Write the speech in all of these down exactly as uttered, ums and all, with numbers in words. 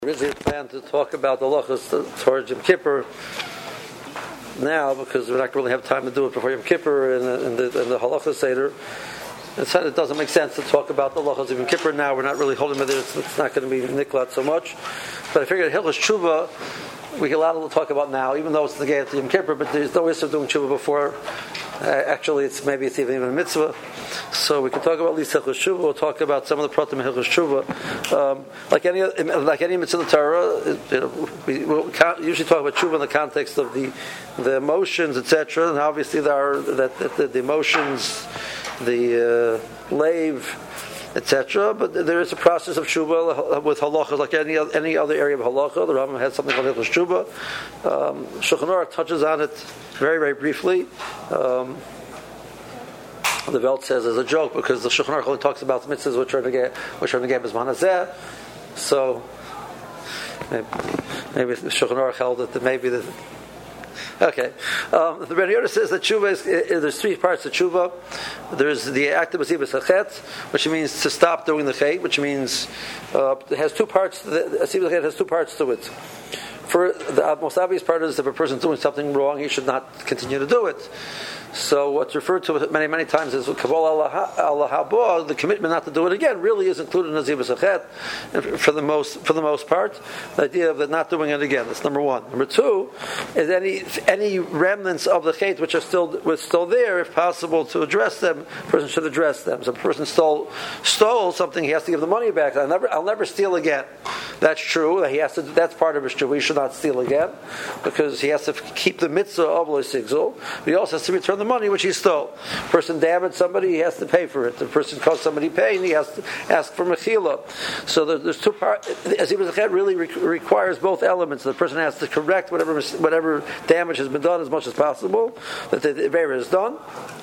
Originally planned to talk about the halachas towards Yom Kippur now because we're not going to really have time to do it before Yom Kippur and the, and the, and the halachas seder. Instead, it doesn't make sense to talk about the halachas of Yom Kippur now. We're not really holding it there. It's, it's not going to be niklat so much. But I figured Hilchos Tshuva we can allow to talk about now, even though it's the Gay to Yom Kippur. But there's no issue of doing Tshuva before. Uh, actually, it's maybe it's even a mitzvah. So we can talk about at least Hilchos Tshuva. We'll talk about some of the pratim of Hilchos Tshuva. Um, like any like any mitzvah in the Torah, you know, we we'll usually talk about Tshuva in the context of the the emotions, et cetera. And obviously there are that, that the, the emotions, the uh, lave, et cetera. But there is a process of tshuva with halachas, like any any other area of halacha. The Rambam has something called Hilchos Tshuva. Um, Shulchan Aruch touches on it very, very briefly. Um, the Welt says as a joke because the Shulchan Aruch only talks about the mitzvahs which are the which are the Gebes Manazeh. So maybe, maybe the Shulchan Aruch held that maybe the Okay. Um, the Ben Yehuda says that tshuva is, uh, there's three parts of tshuva. There's the act of asivas hachet, which means to stop doing the chet, which means uh, it has two parts. The asivas hachet has two parts to it. For the most obvious part is if a person's doing something wrong, he should not continue to do it. So what's referred to many, many times as kabbalah Allah haba, the commitment not to do it again, really is included in Azivas Hachet for the most for the most part. The idea of the not doing it again. That's number one. Number two is any any remnants of the chet which are still which still there, if possible, to address them. A person should address them. So if a person stole stole something, he has to give the money back. I'll never I'll never steal again. That's true. He has to. That's part of his true. He should not steal again because he has to keep the mitzvah of lo sigzul. But he also has to return the money which he stole. The person damaged somebody, he has to pay for it. The person caused somebody pain, he has to ask for mechila. So there's two parts. Azivas Hachet really re- requires both elements. The person has to correct whatever whatever damage has been done as much as possible, that the error is done.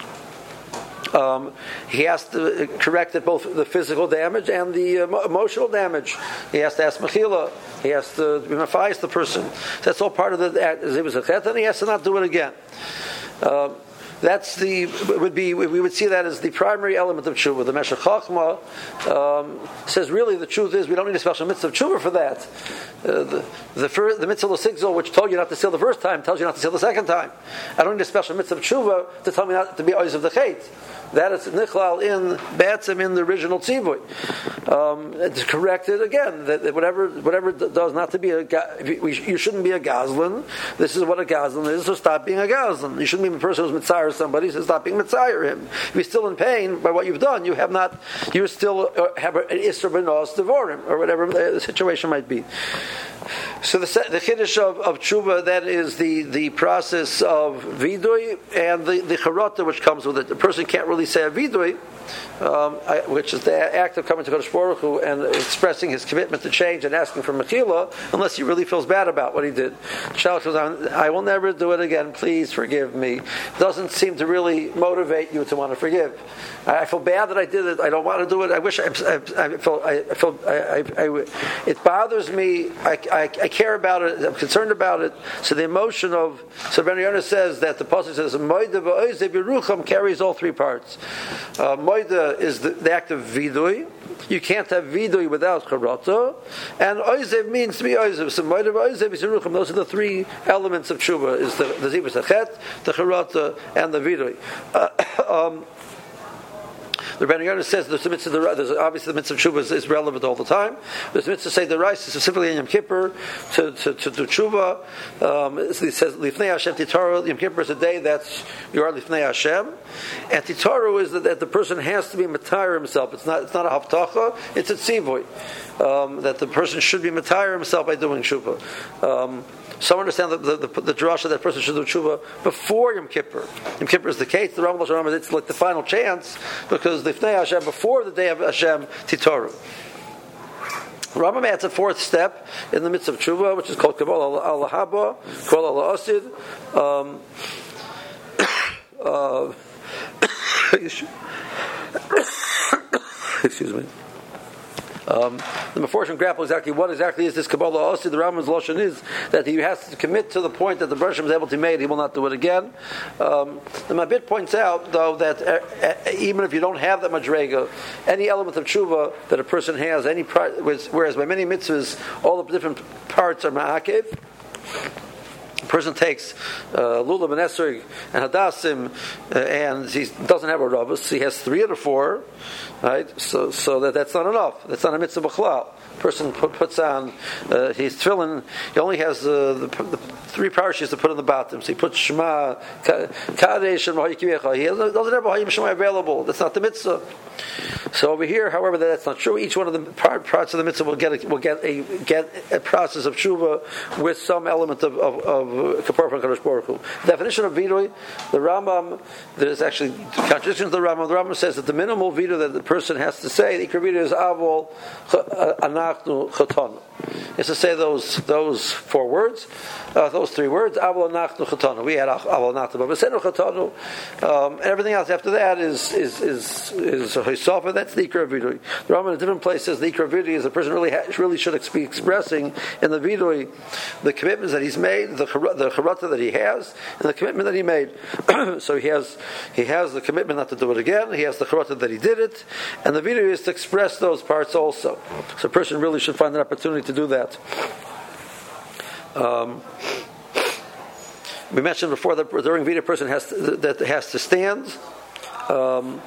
Um, he has to correct it, both the physical damage and the uh, emotional damage. He has to ask mechila. He has to mafias the person. So that's all part of the Azivas Hachet, and he has to not do it again. Um, That's the would be we would see that as the primary element of tshuva. The Meshech Chochmah um, says really the truth is we don't need a special mitzvah of tshuva for that. Uh, the the, first, the mitzvah of sigzol, which told you not to steal the first time, tells you not to steal the second time. I don't need a special mitzvah of tshuva to tell me not to be oiz of the chet. That is nichlal in batzim in the original tzivui. Um, it's corrected again. That whatever whatever does not to be a you shouldn't be a gazlan. This is what a gazlan is. So stop being a gazlan. You shouldn't be a person who's mitzayir somebody. So stop being mitzayir him. If you're still in pain by what you've done, you have not. You still have an isser benos devorim or whatever the situation might be. So the the chiddush of, of tshuva, that is the, the process of vidui and the, the charata which comes with it. The person can't really say a vidui, um, I, which is the act of coming to Kodesh Baruch Hu and expressing his commitment to change and asking for mechila, unless he really feels bad about what he did. Shalosh goes on, I will never do it again, please forgive me. Doesn't seem to really motivate you to want to forgive. I feel bad that I did it. I don't want to do it. I wish I, I, I feel. I, I feel. I, I, I, it bothers me. I, I, I care about it. I'm concerned about it. So the emotion of so Ben Yehuda says that the pasuk says Moida v'oize b'rucham carries all three parts. Uh, Moida is the, the act of vidui. You can't have vidui without charata, and oizev means to be oizev. So moida v'oizev is rucham. Those are the three elements of tshuva: is the the zivus hachet, the charata, and the vidui. Uh, um, The Rebbe Yehuda says the mitzvah, the, obviously the mitzvah of tshuva is, is relevant all the time. The mitzvah say the rice specifically in Yom Kippur to to, to do tshuva. Um, it says lifnei Hashem titaru. Yom Kippur is a day that's you are lifnei Hashem, and titaru is that, that the person has to be matayr himself. It's not it's not a haftacha. It's a tzivui um, that the person should be matayr himself by doing tshuva. Um, Some understand the the, the, the drasha that person should do tshuva before Yom Kippur. Yom Kippur is the case. The Rambam Shalom, it's like the final chance because the Lifnei Hashem before the day of Hashem Titoru. Rambam adds a fourth step in the midst of tshuva, which is called kabbalah Allah haba, kabbalah Allah asid. Um, uh, excuse me. Um, the Meforshim grapple exactly what exactly is this Kabbalah Osi. The Rambam's Lashon is that he has to commit to the point that the Bereshim is able to be made, he will not do it again. Um, the Mabit points out, though, that uh, uh, even if you don't have that Madrega, any element of tshuva that a person has, any pri- whereas by many mitzvahs, all the different parts are ma'akev. A person takes uh, lulav and esrog and hadassim, uh, and he doesn't have a ravus. He has three of the four, right? So, so that that's not enough. That's not a mitzvah b'chlal. Person put, puts on uh, his tefillin. He only has uh, the, the three parashas to put on the bottom. So he puts Shema, Kadesh, and Mahayikivecha. He doesn't have Mahayim Shema available. That's not the mitzvah. So over here, however, that's not true. Each one of the parts of the mitzvah will get a, will get a get a process of tshuva with some element of of, of kapara from Kadosh Baruch Hu. The definition of vidui, the Rambam, there's actually contradiction to the Rambam. The Rambam says that the minimal vidui that the person has to say, the ikar vidui is avol anachnu chatanu. Is to say those those four words, uh, those three words, avol anachnu chatanu. We had avol anachnu, but besenu chatanu, um, and everything else after that is is is is hisofa. That's the ikar vidui. The Rambam in a different place says the ikar vidui is a person really ha- really should be expressing in the vidui the commitments that he's made, the the charata that he has, and the commitment that he made. So he has he has the commitment not to do it again. He has the charata that he did it, and the vidui is to express those parts also. So a person really should find an opportunity to do that. Um, we mentioned before that during vidui, a person has to, that has to stand. Um,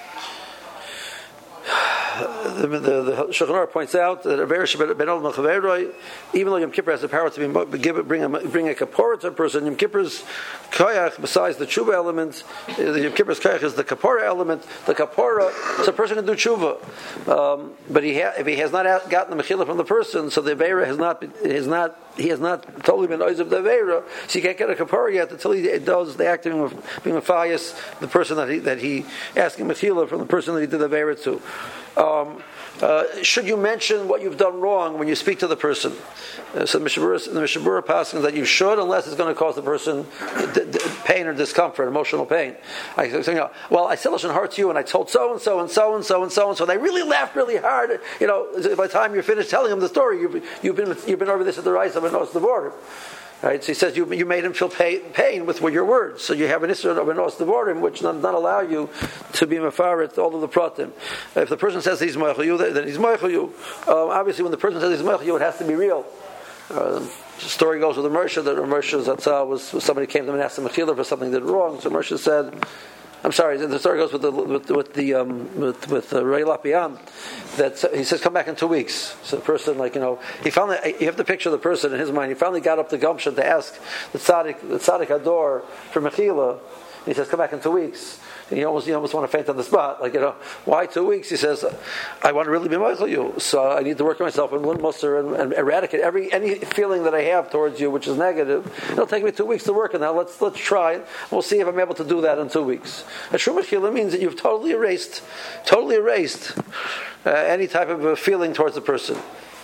The, the, the Shulchan Aruch points out that a very ben olam l'chaveroi, even though Yom Kippur has the power to be, give, bring a bring a kapora to a person, Yom Kippur's koyach, besides the tshuva element, the Yom Kippur's koyach is the kapora element. The kapora, so a person can do tshuva, um, but he ha, if he has not gotten the mechila from the person, so the aveira has not has not he has not totally been oiz of the aveira, so he can't get a kapora yet until he does the acting of being mafias the person that he that he asking mechila from the person that he did the aveira to. Um, uh, should you mention what you've done wrong when you speak to the person? Uh, so the Mishabura, the Mishabura passes that you should, unless it's going to cause the person d- d- pain or discomfort, emotional pain. I say, you know, well, I said lashon hara to you, and I told so and so and so and so and so and so. They really laughed really hard. You know, by the time you're finished telling them the story, you've, you've been you've been over this at the rice of the border. Right, so he says you you made him feel pay, pain with, with your words. So you have an issue of an os devorim, which does not allow you to be mefaret all of the pratim. If the person says he's moichel you, then he's moichel you. Um, obviously, when the person says he's moichel you, it has to be real. Uh, the story goes with the Mersha that Mersha Zatzal was, was somebody came to him and asked him mechila for something he did wrong. So Mersha said, I'm sorry, the story goes with the with, with the um, with with uh, Ray Lapian that he says come back in two weeks. So the person, like you know, he finally you have to picture the person in his mind. He finally got up the gumption to ask the tzaddik the tzaddik Ador for mechila. He says come back in two weeks. And you almost you almost want to faint on the spot, like you know, why two weeks? He says, I want to really be mindful of you, so I need to work on myself and muster and, and eradicate every any feeling that I have towards you, which is negative. It'll take me two weeks to work on that. Let's let's try it. We'll see if I'm able to do that in two weeks. A true mechila means that you've totally erased, totally erased uh, any type of a feeling towards the person.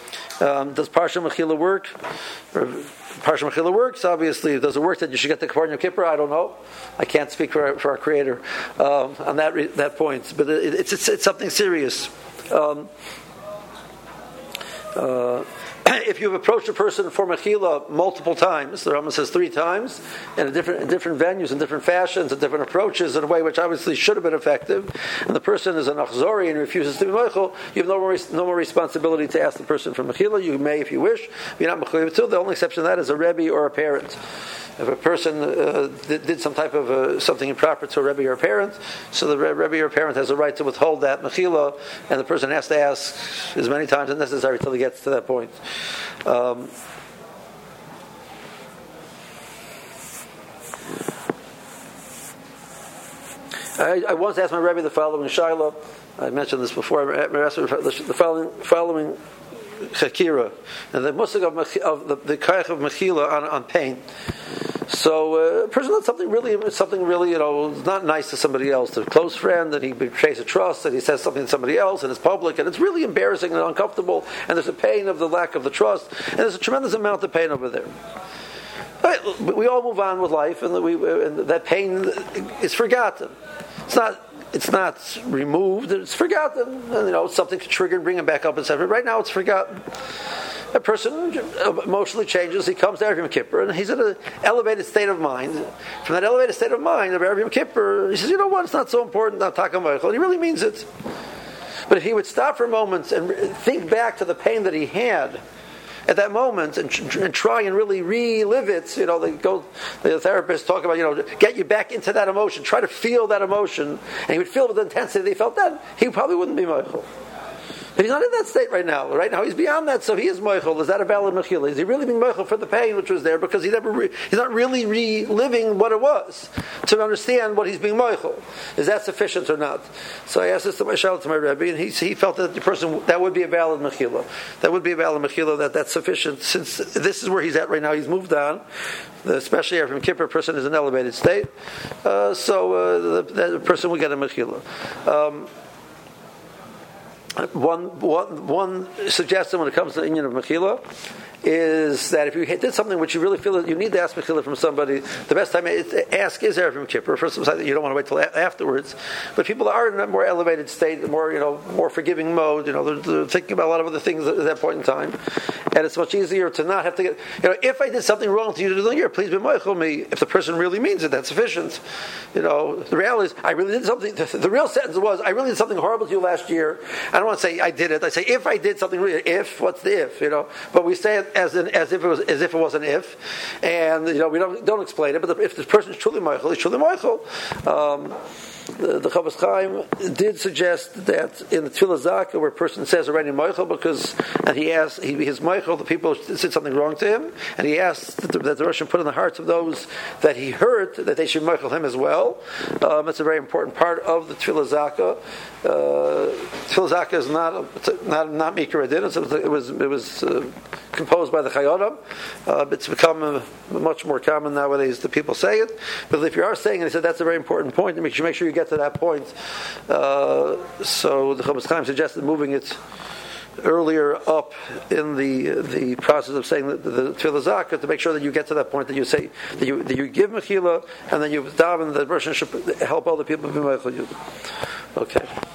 Um, does Parsha Mechila work? Or, Parsha Mechila works, obviously. Does it work that you should get the Kapar Yom Kippur? I don't know. I can't speak for our, for our Creator um, on that re- that point. But it, it's, it's it's something serious. Um, uh, if you've approached a person for Mechila multiple times, the Rambam says three times, in different in different venues, in different fashions, in different approaches, in a way which obviously should have been effective, and the person is an achzori and refuses to be Mechil, you have no more, no more responsibility to ask the person for Mechila. You may if you wish. If you're not Mechil too, the only exception to that is a Rebbe or a parent. If a person uh, did, did some type of uh, something improper to a Rebbe or a parent, so the Rebbe or parent has a right to withhold that Mechila, and the person has to ask as many times as necessary until he gets to that point. Um, I, I once asked my Rebbe the following Shiloh. I mentioned this before. I asked the following following Chakira, and the musig of, of the, the kaich of Mechila on, on pain. So uh, a person does something really, something really, you know, not nice to somebody else, to a close friend, and he betrays a trust, and he says something to somebody else, and it's public, and it's really embarrassing and uncomfortable, and there's a pain of the lack of the trust, and there's a tremendous amount of pain over there. Right, we all move on with life, and, we, and that pain is forgotten. It's not it's not removed, it's forgotten. And, you know, something could trigger and bring him back up, et cetera. Right now, it's forgotten. A person emotionally changes. He comes to Erev Yom Kippur, and he's in an elevated state of mind. From that elevated state of mind of Erev Yom Kippur, he says, "You know what? It's not so important. Not Taka Michael." He really means it. But if he would stop for a moment and think back to the pain that he had at that moment and, and try and really relive it, you know, they go, the therapists talk about, you know, get you back into that emotion, try to feel that emotion, and he would feel with the intensity that he felt then, he probably wouldn't be Michael. But he's not in that state right now. Right now he's beyond that, so he is Moichel. Is that a valid Mechila? Is he really being Moichel for the pain which was there? Because he never re- he's not really reliving what it was to understand what he's being Moichel. Is that sufficient or not? So I asked this to my Shal, to my Rebbe, and he, he felt that the person, that would be a valid Mechila. That would be a valid Mechila, that that's sufficient, since this is where he's at right now. He's moved on. Especially after Yom Kippur, a person is in an elevated state. Uh, so uh, the, the person will get a Mechila. Um, One, one, one suggestion when it comes to the Inyan of Mechila is that if you did something which you really feel that you need to ask Mechila from somebody, the best time to ask is Erev Yom Kippur. First of all, you don't want to wait till afterwards. But people are in a more elevated state, more, you know, more forgiving mode. You know, they're, they're thinking about a lot of other things at that point in time, and it's much easier to not have to get. You know, if I did something wrong to you to the year, please be moichel me. If the person really means it, that's sufficient. You know, the reality is, I really did something. The, the real sentence was, I really did something horrible to you last year. I don't want to say I did it. I say if I did something really. If, what's the if? You know, but we say it as an, as if it was as if it was an if, and you know we don't don't explain it. But the, if the person is truly moichel, he's truly moichel. Um, The, the Chofetz Chaim did suggest that in the Tefillah Zakah, where a person says already Moichel, because and he asked, he, his Moichel, the people did something wrong to him, and he asked that the, that the Rosh put in the hearts of those that he hurt that they should Moichel him as well. Um, it's a very important part of the Tefillah Zakah. Uh, Tefillah Zakah is not not not Mikra Adin. It was it was uh, composed by the Chayyim. Uh, it's become uh, much more common nowadays that people say it. But if you are saying it, he said that's a very important point. To make sure, make sure you get to that point. Uh, so the Chofetz Chaim suggested moving it earlier up in the the process of saying the, the Tefillah Zakah to make sure that you get to that point that you say that you that you give Mechila and then you daven that the person should help other people be Mechila you. Okay.